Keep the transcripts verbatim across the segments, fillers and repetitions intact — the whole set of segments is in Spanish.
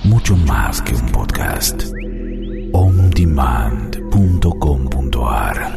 mucho más que un podcast. on demand punto com punto a r.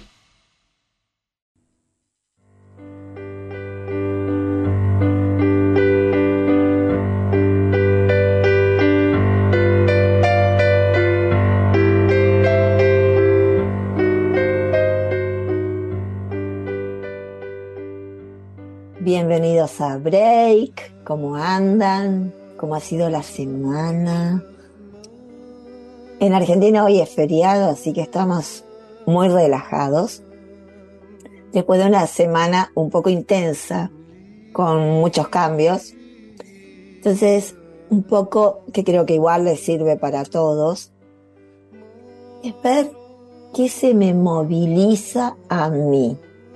Bienvenidos a Break. ¿Cómo andan? ¿Cómo ha sido la semana? En Argentina hoy es feriado, así que estamos muy relajados. Después de una semana un poco intensa, con muchos cambios. Entonces, un poco que creo que igual les sirve para todos, es ver qué se me moviliza a mí.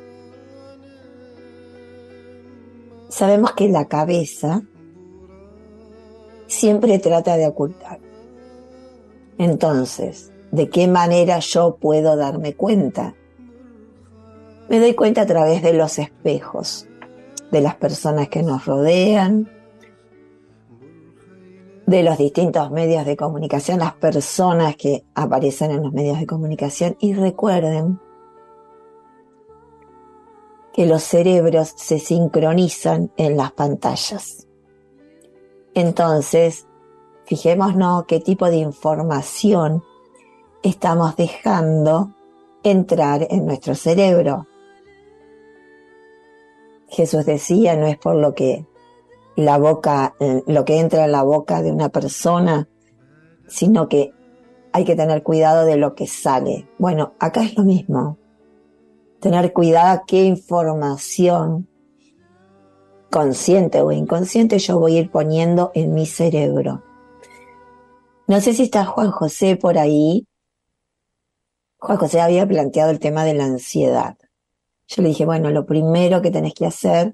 Sabemos que la cabeza siempre trata de ocultar. Entonces, ¿de qué manera yo puedo darme cuenta? Me doy cuenta a través de los espejos, de las personas que nos rodean, de los distintos medios de comunicación, las personas que aparecen en los medios de comunicación. Y recuerden que los cerebros se sincronizan en las pantallas. Entonces, fijémonos qué tipo de información estamos dejando entrar en nuestro cerebro. Jesús decía, no es por lo que la boca, lo que entra en la boca de una persona, sino que hay que tener cuidado de lo que sale. Bueno, acá es lo mismo. Tener cuidado qué información, consciente o inconsciente, yo voy a ir poniendo en mi cerebro. No sé si está Juan José por ahí. Juan José había planteado el tema de la ansiedad. Yo le dije, bueno, lo primero que tenés que hacer,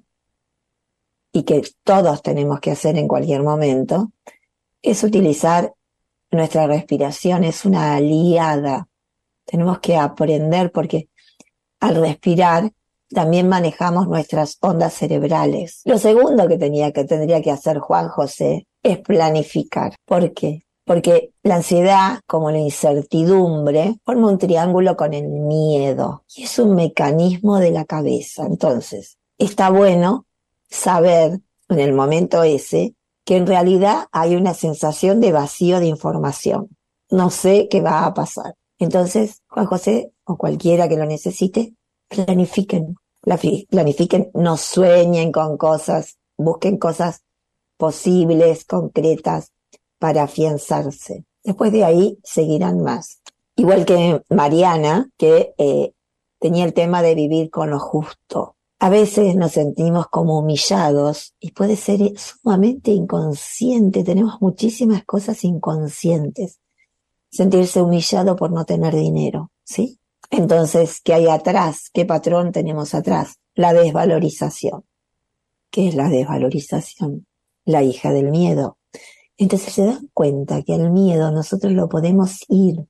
y que todos tenemos que hacer en cualquier momento, es utilizar nuestra respiración. Es una aliada. Tenemos que aprender, porque al respirar también manejamos nuestras ondas cerebrales. Lo segundo que, tenía, que tendría que hacer Juan José es planificar. ¿Por qué? Porque la ansiedad, como la incertidumbre, forma un triángulo con el miedo. Y es un mecanismo de la cabeza. Entonces, está bueno saber en el momento ese que en realidad hay una sensación de vacío de información. No sé qué va a pasar. Entonces, Juan José o cualquiera que lo necesite, planifiquen, planifiquen, no sueñen con cosas, busquen cosas posibles, concretas, para afianzarse. Después de ahí seguirán más. Igual que Mariana, que eh, tenía el tema de vivir con lo justo. A veces nos sentimos como humillados y puede ser sumamente inconsciente. Tenemos muchísimas cosas inconscientes. Sentirse humillado por no tener dinero, ¿sí? Entonces, ¿qué hay atrás? ¿Qué patrón tenemos atrás? La desvalorización. ¿Qué es la desvalorización? La hija del miedo. Entonces se dan cuenta que el miedo nosotros lo podemos ir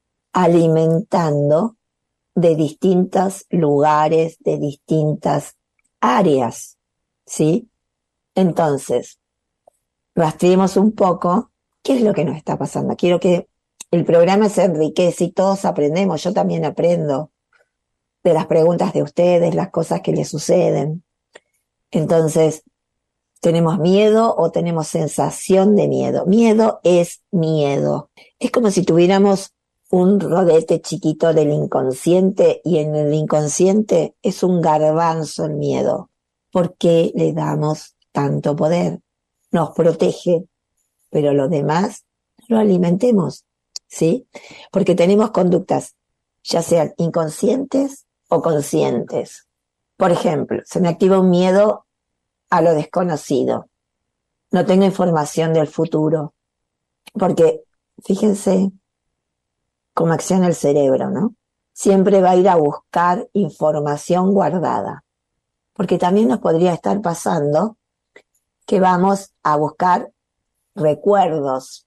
alimentando de distintos lugares, de distintas áreas, ¿sí? Entonces, rastreemos un poco qué es lo que nos está pasando. Quiero que el programa se enriquece y todos aprendemos. Yo también aprendo de las preguntas de ustedes, las cosas que les suceden. Entonces, ¿tenemos miedo o tenemos sensación de miedo? Miedo es miedo. Es como si tuviéramos un rodete chiquito del inconsciente, y en el inconsciente es un garbanzo el miedo. ¿Por qué le damos tanto poder? Nos protege, pero lo demás lo alimentemos, ¿sí? Porque tenemos conductas, ya sean inconscientes o conscientes. Por ejemplo, se me activa un miedo a lo desconocido. No tengo información del futuro. Porque, fíjense cómo acciona el cerebro, ¿no? Siempre va a ir a buscar información guardada. Porque también nos podría estar pasando que vamos a buscar recuerdos.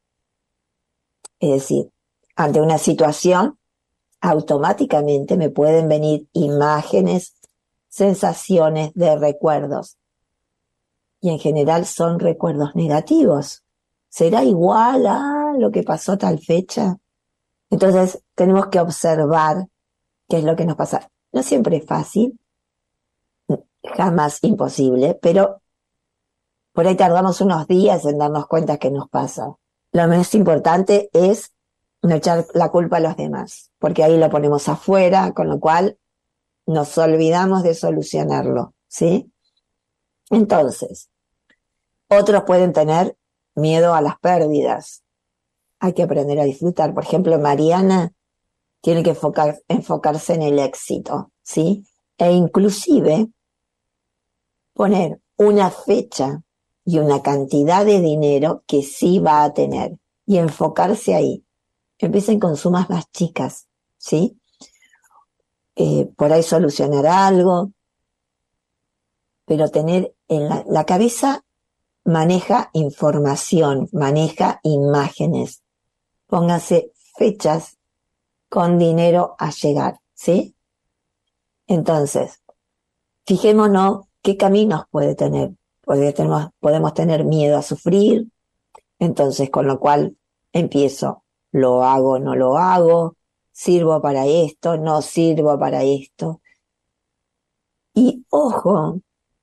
Es decir, ante una situación, automáticamente me pueden venir imágenes, sensaciones de recuerdos. Y en general son recuerdos negativos, ¿Será igual a lo que pasó tal fecha? Entonces tenemos que observar qué es lo que nos pasa. No siempre es fácil, jamás imposible, pero por ahí tardamos unos días en darnos cuenta qué nos pasa. Lo más importante es no echar la culpa a los demás, porque ahí lo ponemos afuera, con lo cual nos olvidamos de solucionarlo, ¿sí? Entonces, otros pueden tener miedo a las pérdidas. Hay que aprender a disfrutar. Por ejemplo, Mariana tiene que enfocar, enfocarse en el éxito, ¿sí? E inclusive poner una fecha y una cantidad de dinero que sí va a tener y enfocarse ahí. Empiecen con sumas más chicas, ¿sí? Eh, por ahí solucionar algo, pero tener en la, la cabeza maneja información, maneja imágenes. Póngase fechas con dinero a llegar, ¿sí? Entonces, fijémonos qué caminos puede tener. Podemos, podemos tener miedo a sufrir, entonces con lo cual empiezo, lo hago, no lo hago, sirvo para esto, no sirvo para esto. Y ojo,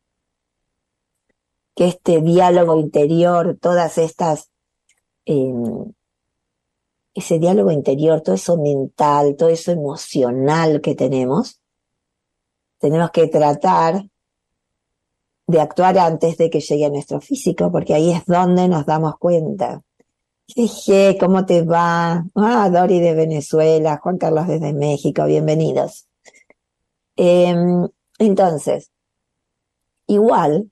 que este diálogo interior, todas estas, eh, ese diálogo interior, todo eso mental, todo eso emocional que tenemos, tenemos que tratar de actuar antes de que llegue a nuestro físico, porque ahí es donde nos damos cuenta. Jeje, ¿cómo te va? Ah, Dori de Venezuela, Juan Carlos desde México, bienvenidos. Eh, entonces, igual,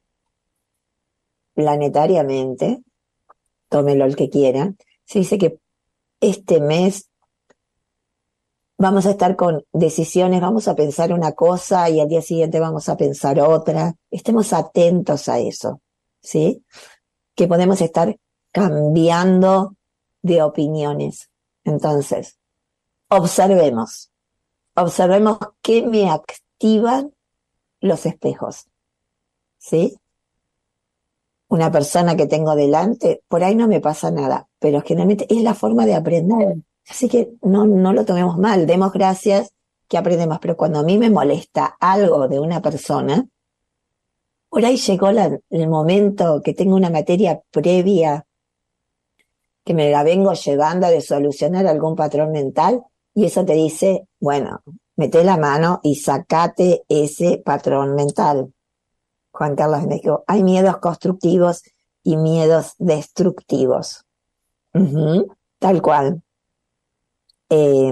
planetariamente, tómelo el que quiera, se dice que este mes vamos a estar con decisiones, vamos a pensar una cosa y al día siguiente vamos a pensar otra. Estemos atentos a eso, ¿sí? Que podemos estar cambiando de opiniones. Entonces, observemos, observemos qué me activan los espejos, ¿sí? Una persona que tengo delante, por ahí no me pasa nada, pero generalmente es la forma de aprender. Así que no, no lo tomemos mal, demos gracias que aprendemos, pero cuando a mí me molesta algo de una persona, por ahí llegó la, el momento que tengo una materia previa que me la vengo llevando de solucionar algún patrón mental y eso te dice, bueno, mete la mano y sacate ese patrón mental. Juan Carlos me dijo, hay miedos constructivos y miedos destructivos. Uh-huh, tal cual. Eh,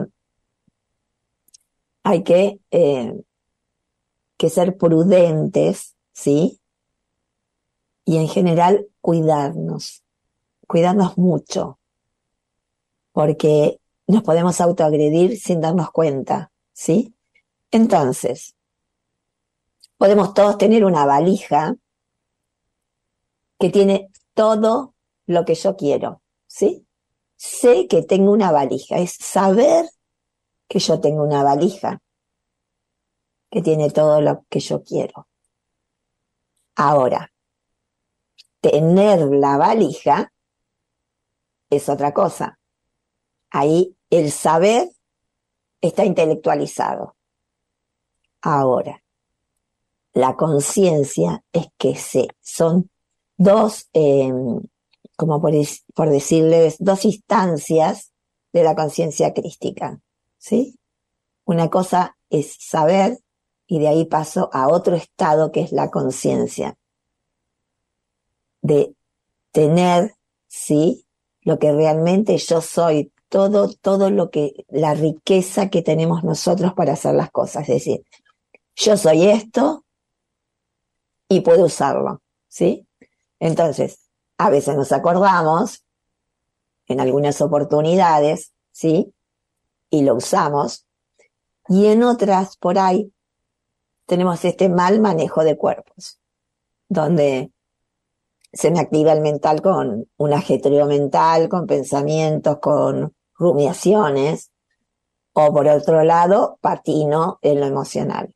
hay que, eh, que ser prudentes, ¿sí? Y en general cuidarnos, cuidarnos mucho, porque nos podemos autoagredir sin darnos cuenta, ¿sí? Entonces, podemos todos tener una valija que tiene todo lo que yo quiero, ¿sí? Sé que tengo una valija, es saber que yo tengo una valija que tiene todo lo que yo quiero. Ahora, tener la valija es otra cosa. Ahí el saber está intelectualizado. Ahora, la conciencia es que sé, son dos, eh, como por, por decirles, dos instancias de la conciencia crística, ¿sí? Una cosa es saber y de ahí paso a otro estado que es la conciencia. De tener, ¿sí? Lo que realmente yo soy, todo, todo lo que, la riqueza que tenemos nosotros para hacer las cosas. Es decir, yo soy esto y puedo usarlo, ¿sí? Entonces, a veces nos acordamos, en algunas oportunidades, ¿sí? Y lo usamos, y en otras, por ahí, tenemos este mal manejo de cuerpos, donde se me activa el mental con un ajetreo mental, con pensamientos, con rumiaciones, o por otro lado, patino en lo emocional.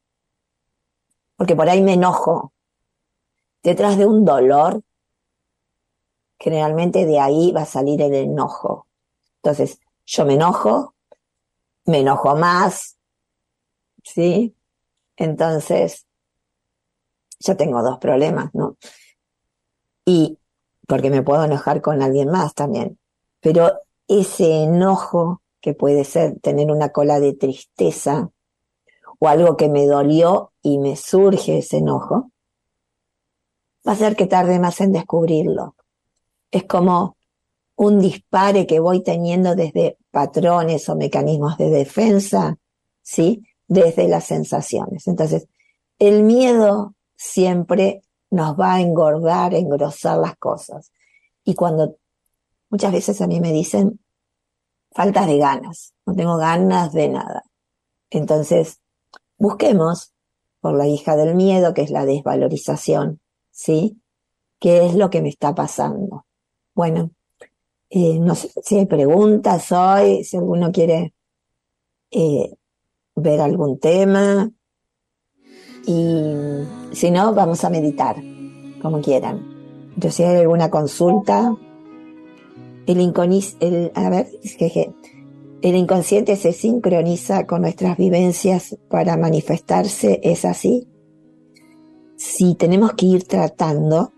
Porque por ahí me enojo. Detrás de un dolor generalmente de ahí va a salir el enojo. Entonces, yo me enojo, me enojo más, ¿sí? Entonces, yo tengo dos problemas, ¿no? Y porque me puedo enojar con alguien más también. Pero ese enojo, que puede ser tener una cola de tristeza o algo que me dolió y me surge ese enojo, va a ser que tarde más en descubrirlo. Es como un dispare que voy teniendo desde patrones o mecanismos de defensa, ¿sí? Desde las sensaciones. Entonces, el miedo siempre nos va a engordar, a engrosar las cosas. Y cuando muchas veces a mí me dicen falta de ganas, no tengo ganas de nada. Entonces, busquemos por la hija del miedo, que es la desvalorización, ¿sí? ¿Qué es lo que me está pasando? Bueno, eh, no sé si hay preguntas hoy, si alguno quiere eh, ver algún tema, y si no, vamos a meditar, como quieran. Yo si hay alguna consulta, el, inconis, el a ver, es que el inconsciente se sincroniza con nuestras vivencias para manifestarse, ¿es así? Si tenemos que ir tratando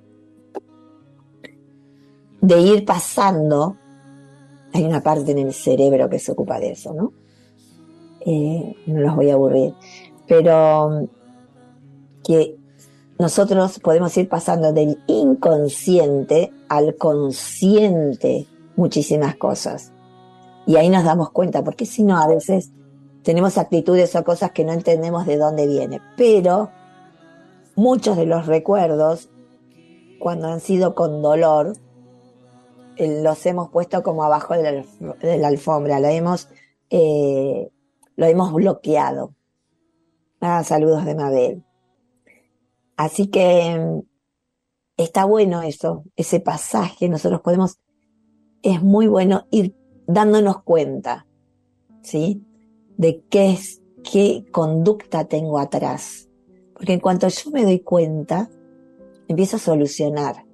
de ir pasando, hay una parte en el cerebro que se ocupa de eso, ¿no? Eh, no los voy a aburrir, pero que nosotros podemos ir pasando del inconsciente al consciente muchísimas cosas. Y ahí nos damos cuenta, porque si no, a veces tenemos actitudes o cosas que no entendemos de dónde viene. Pero muchos de los recuerdos, cuando han sido con dolor, eh, los hemos puesto como abajo de la, de la alfombra, lo hemos, eh, lo hemos bloqueado. Ah, saludos de Mabel. Así que está bueno eso, ese pasaje, nosotros podemos, es muy bueno ir dándonos cuenta, ¿sí? De qué es, qué conducta tengo atrás. Porque en cuanto yo me doy cuenta, empiezo a solucionar.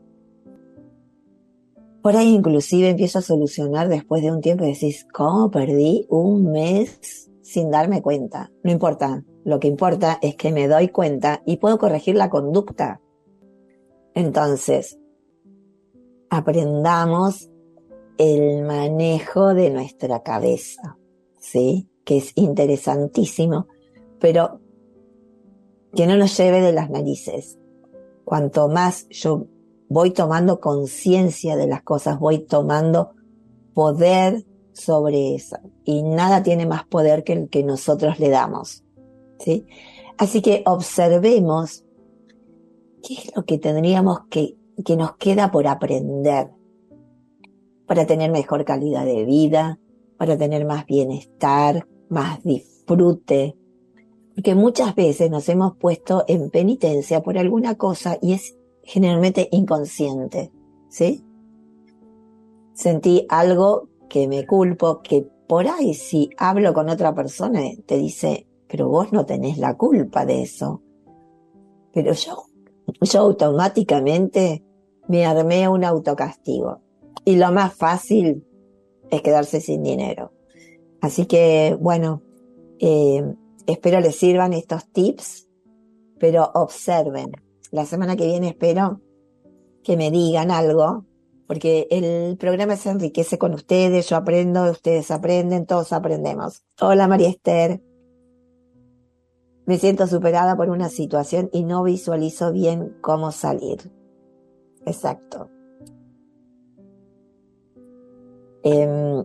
Por ahí inclusive empiezo a solucionar después de un tiempo y decís, ¿cómo perdí un mes sin darme cuenta? No importa, lo que importa es que me doy cuenta y puedo corregir la conducta. Entonces, aprendamos el manejo de nuestra cabeza, ¿sí? Que es interesantísimo, pero que no nos lleve de las narices. Cuanto más yo voy tomando conciencia de las cosas, voy tomando poder sobre eso. Y nada tiene más poder que el que nosotros le damos, ¿sí? Así que observemos qué es lo que tendríamos que, que nos queda por aprender para tener mejor calidad de vida, para tener más bienestar, más disfrute. Porque muchas veces nos hemos puesto en penitencia por alguna cosa y es generalmente inconsciente, ¿sí? Sentí algo que me culpo, que por ahí si hablo con otra persona te dice, pero vos no tenés la culpa de eso. Pero yo, yo automáticamente me armé un autocastigo. Y lo más fácil es quedarse sin dinero. Así que, bueno, eh, espero les sirvan estos tips, pero observen. La semana que viene espero que me digan algo, porque el programa se enriquece con ustedes, yo aprendo, ustedes aprenden, todos aprendemos. Hola María Esther. Me siento superada por una situación y no visualizo bien cómo salir. Exacto. Eh,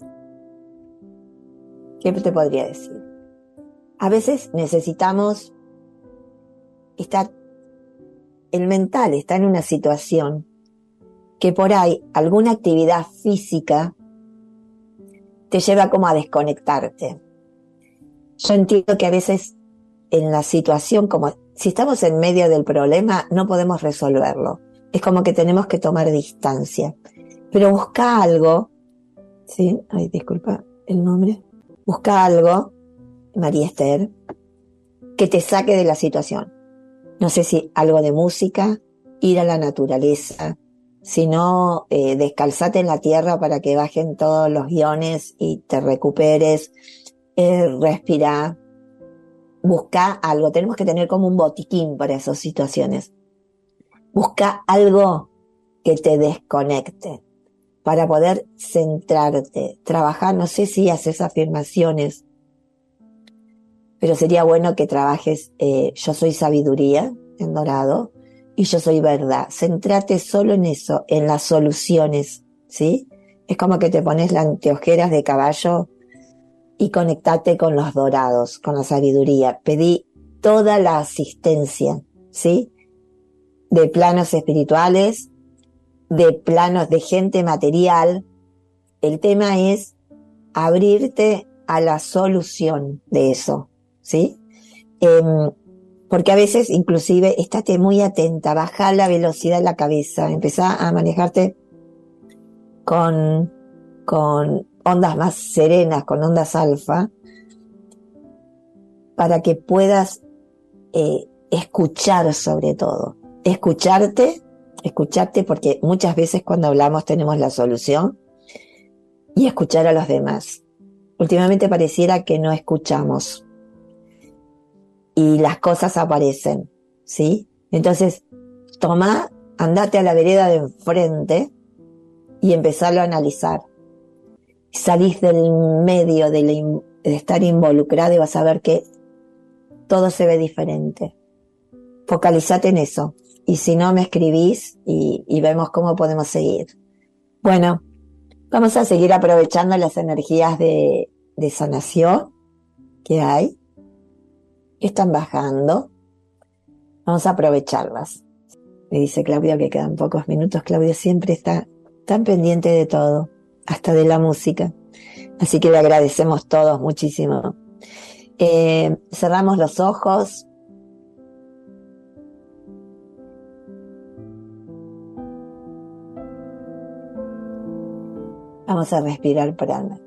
¿Qué te podría decir? A veces necesitamos estar, el mental está en una situación que por ahí alguna actividad física te lleva como a desconectarte. Yo entiendo que a veces en la situación, como si estamos en medio del problema, no podemos resolverlo. Es como que tenemos que tomar distancia. Pero busca algo, ¿sí? Ay, disculpa el nombre. Busca algo, María Esther, que te saque de la situación. No sé si algo de música, ir a la naturaleza, sino eh, descalzate en la tierra para que bajen todos los iones y te recuperes, eh, respira, busca algo. Tenemos que tener como un botiquín para esas situaciones. Busca algo que te desconecte para poder centrarte, trabajar. No sé si haces afirmaciones, pero sería bueno que trabajes eh, yo soy sabiduría en dorado y yo soy verdad. Centrate solo en eso, en las soluciones, ¿sí? Es como que te pones las anteojeras de caballo y conectate con los dorados, con la sabiduría. Pedí toda la asistencia, ¿sí? De planos espirituales, de planos de gente material. El tema es abrirte a la solución de eso, ¿sí? Eh, porque a veces, inclusive, estate muy atenta, baja la velocidad de la cabeza, empezá a manejarte con, con ondas más serenas, con ondas alfa, para que puedas eh, escuchar sobre todo. Escucharte, escucharte porque muchas veces cuando hablamos tenemos la solución, y escuchar a los demás. Últimamente pareciera que no escuchamos y las cosas aparecen, ¿sí? Entonces, toma, andate a la vereda de enfrente y empezarlo a analizar. Salís del medio de, la, de estar involucrado y vas a ver que todo se ve diferente. Focalizate en eso. Y si no, me escribís y, y vemos cómo podemos seguir. Bueno, vamos a seguir aprovechando las energías de, de sanación que hay, que están bajando. Vamos a aprovecharlas. Me dice Claudia que quedan pocos minutos. Claudia siempre está tan pendiente de todo, hasta de la música. Así que le agradecemos todos muchísimo. Eh, cerramos los ojos. Vamos a respirar prana.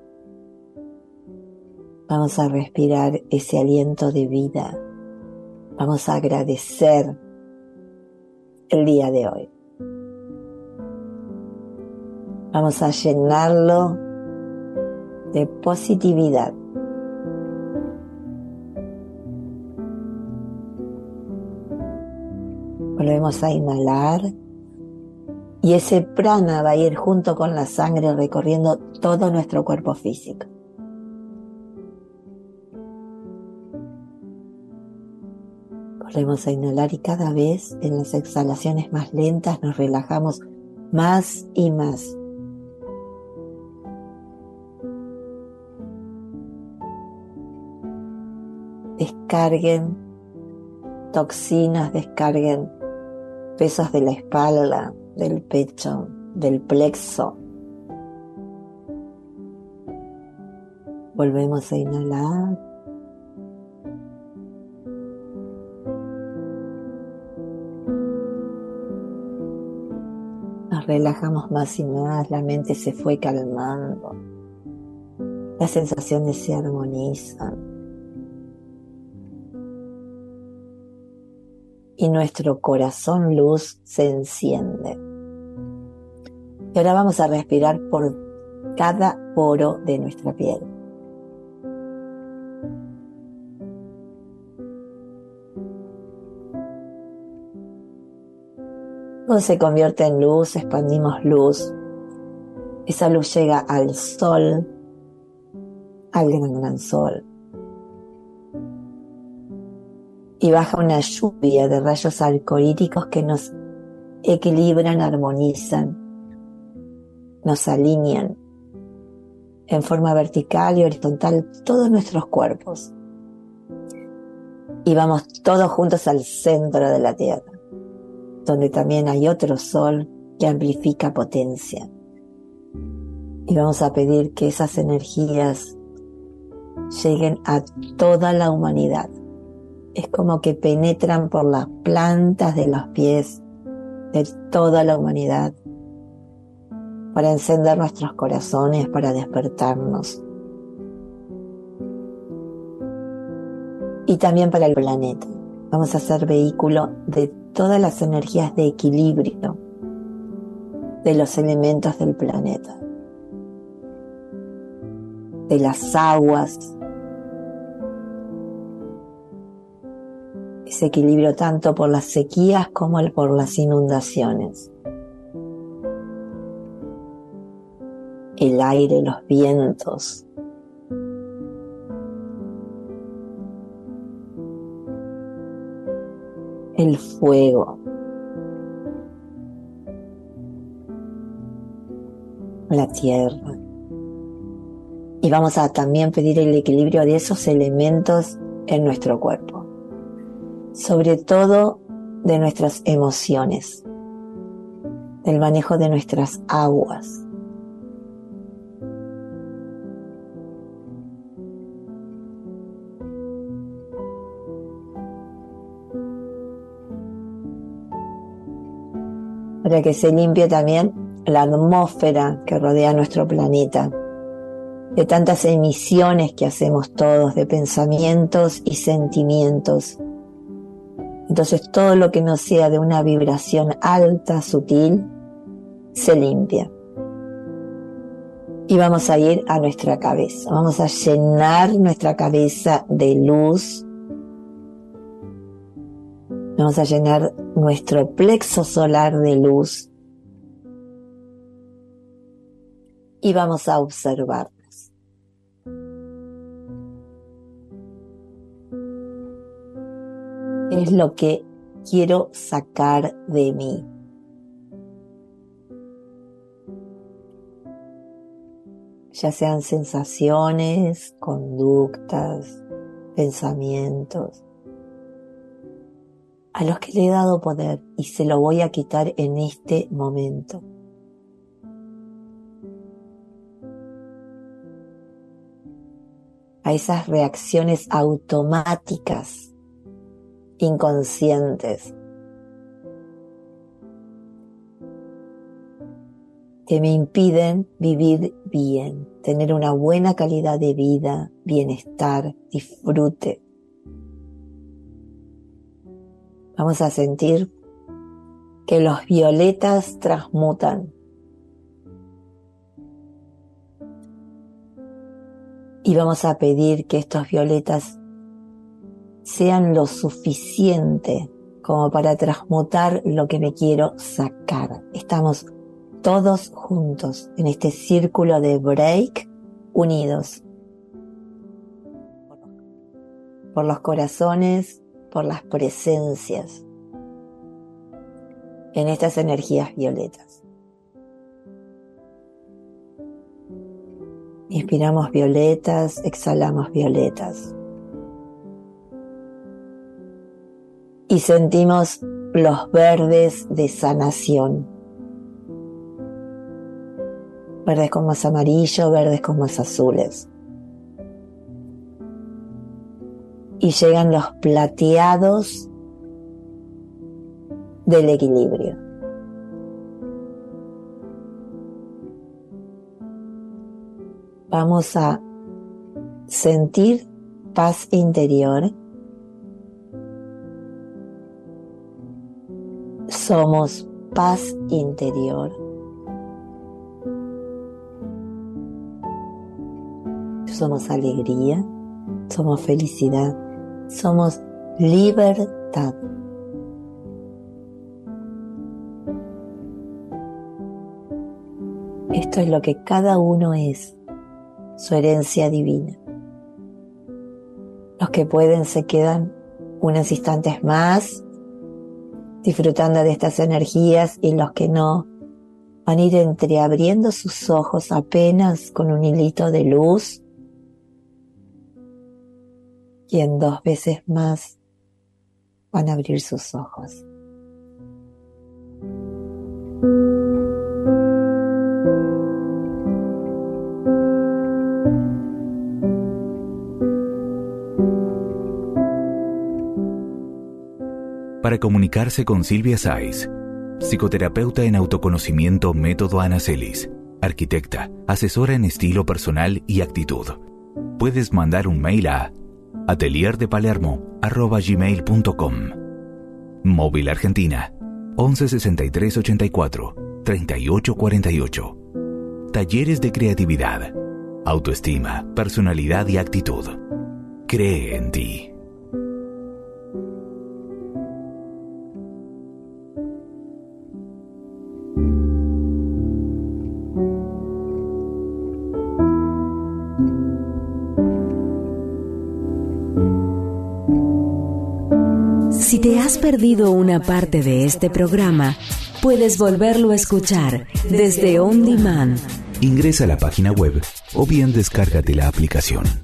Vamos a respirar ese aliento de vida. Vamos a agradecer el día de hoy. Vamos a llenarlo de positividad. Volvemos a inhalar y ese prana va a ir junto con la sangre recorriendo todo nuestro cuerpo físico. Volvemos a inhalar y cada vez en las exhalaciones más lentas nos relajamos más y más. Descarguen toxinas, descarguen pesos de la espalda, del pecho, del plexo. Volvemos a inhalar. Nos relajamos más y más, la mente se fue calmando. Las sensaciones se armonizan. Y nuestro corazón luz se enciende. Y ahora vamos a respirar por cada poro de nuestra piel. Todo se convierte en luz, expandimos luz. Esa luz llega al sol, al gran gran sol. Y baja una lluvia de rayos arcoíris que nos equilibran, armonizan, nos alinean en forma vertical y horizontal todos nuestros cuerpos. Y vamos todos juntos al centro de la Tierra, donde también hay otro sol que amplifica potencia. Y vamos a pedir que esas energías lleguen a toda la humanidad. Es como que penetran por las plantas de los pies de toda la humanidad para encender nuestros corazones, para despertarnos. Y también para el planeta. Vamos a ser vehículo de todas las energías de equilibrio de los elementos del planeta, de las aguas, ese equilibrio tanto por las sequías como por las inundaciones, el aire, los vientos, el fuego, la tierra. Y vamos a también pedir el equilibrio de esos elementos en nuestro cuerpo, sobre todo de nuestras emociones, del manejo de nuestras aguas. Para que se limpie también la atmósfera que rodea nuestro planeta, de tantas emisiones que hacemos todos, de pensamientos y sentimientos. Entonces todo lo que no sea de una vibración alta, sutil, se limpia. Y vamos a ir a nuestra cabeza, vamos a llenar nuestra cabeza de luz. Vamos a llenar nuestro plexo solar de luz y vamos a observarnos. ¿Qué es lo que quiero sacar de mí? Ya sean sensaciones, conductas, pensamientos, a los que le he dado poder y se lo voy a quitar en este momento. A esas reacciones automáticas, inconscientes, que me impiden vivir bien, tener una buena calidad de vida, bienestar, disfrute. Vamos a sentir que los violetas transmutan. Y vamos a pedir que estos violetas sean lo suficiente como para transmutar lo que me quiero sacar. Estamos todos juntos en este círculo de break, unidos. Por los corazones, por las presencias, en estas energías violetas. Inspiramos violetas, exhalamos violetas. Y sentimos los verdes de sanación. Verdes con más amarillo, verdes con más azules. Y llegan los plateados del equilibrio. Vamos a sentir paz interior. Somos paz interior. Somos alegría, somos felicidad, somos libertad. Esto es lo que cada uno es, su herencia divina. Los que pueden se quedan unos instantes más disfrutando de estas energías, y los que no van a ir entreabriendo sus ojos apenas con un hilito de luz, y en dos veces más van a abrir sus ojos. Para comunicarse con Silvia Sáiz, psicoterapeuta en autoconocimiento Método Anacelis, arquitecta, asesora en estilo personal y actitud, puedes mandar un mail a atelier de palermo arroba gmail punto com. Móvil Argentina once sesenta y tres ochenta y cuatro treinta y ocho cuarenta y ocho. Talleres de creatividad, autoestima, personalidad y actitud. Cree en ti. Si te has perdido una parte de este programa, puedes volverlo a escuchar desde On Demand. Ingresa a la página web o bien descárgate la aplicación.